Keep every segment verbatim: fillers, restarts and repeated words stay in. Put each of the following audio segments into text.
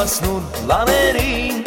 զարմացնուն լաներին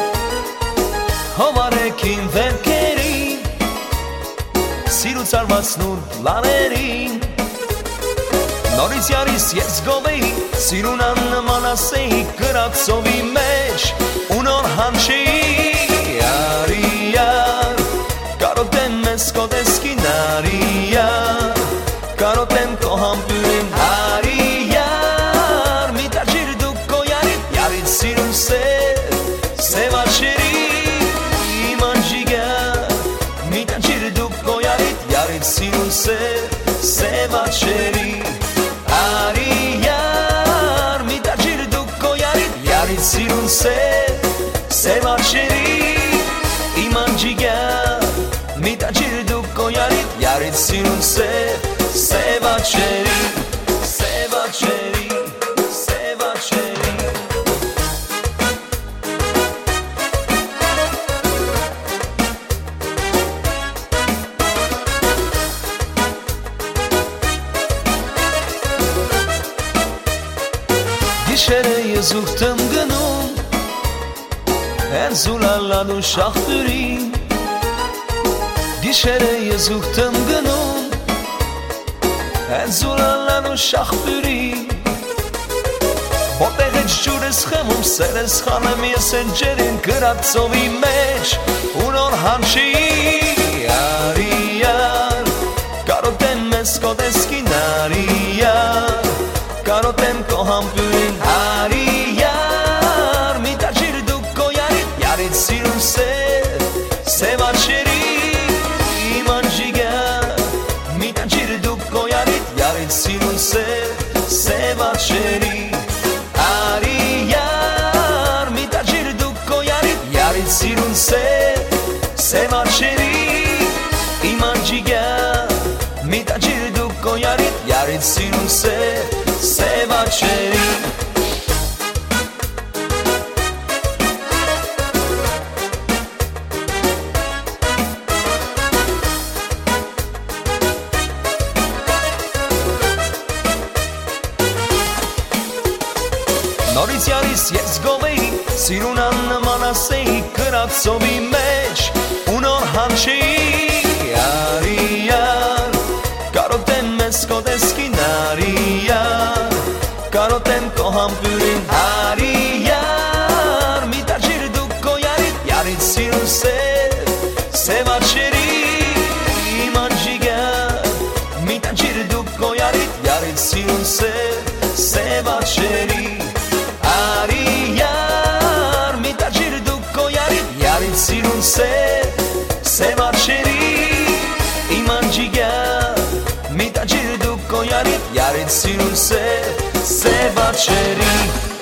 Հովարեքին վերքերին Սիրուց արմացնուն լաներին Նորից յարիս ես գովեի Սիրուն աննման ասեի կրակցովի մեջ ու նոր հանչեի Յարի յար Կարոտեմ մեզ քո տեսքին արի յար Կարոտեմ քո համբույրին արի յար Մի տաճիր դու քո յարիդ յարիդ սիրուն սև Սև աչերի իմ անջիգար Մի տաճիր դու քո յարիդ յարիդ սիրուն սև Սև աչերի Արի յար մի տաճիր դու քո յարիդ յարիդ սիրուն սև Սև աչերի իմ անջիգար Մի տաճիր դու քո յարիդ յարիդ սիրուն սև Սև աչերի Սև աչերի Սև աչերի Գիշերը ես ուխտեմ գնում Հեն զուլալանու շախտուրին Գիշերը ես ուխտեմ գնում Հեն զուլալանու շախտուրին Որտեղ էջ ջուր ես խմում Սեր ես խանեմ ես են ջերին Կրակցովի մեջ ու նոր հանչի Արի յար Կարոտեմ մեզ քո տեսքին արի յար Կարոտեմ քո համբույրին արի յար Մի տաճիր դու քո յարիդ յարիդ սիրուն սև Սև աչերի իմ անջիգար Մի տաճիր դու քո յարիդ յարիդ սիրուն սև Սև աչերի Արի յար Մի տաճիր դու քո յարիդ յարիդ սիրուն սև Սև աչերի իմ անջիգար Մի տաճիր դու քո յարիդ յարիդ սիրուն սև Սև աչերի Նորից յարիս ես գովեի Սիրուն աննման ասեի Կրակցովի մեջ ու նոր հանչեի Արի յար Կարոտեմ մեզ քո տեսքին արի յար Կարոտեմ քո համբույրին արի յար Մի տաճիր դու քո յարիդ յարիդ սիրուն սև Սև աչերի իմ անջիգար Մի տաճիր դու քո յարիդ յարիդ սիրուն սև Սև աչերի Արի յար Մի տաճիր դու քո յարիդ յարիդ սիրուն սև Սև աչերի իմ անջիգար Մի տաճիր դու քո յարիդ յարիդ սիրուն սև Սև աչերի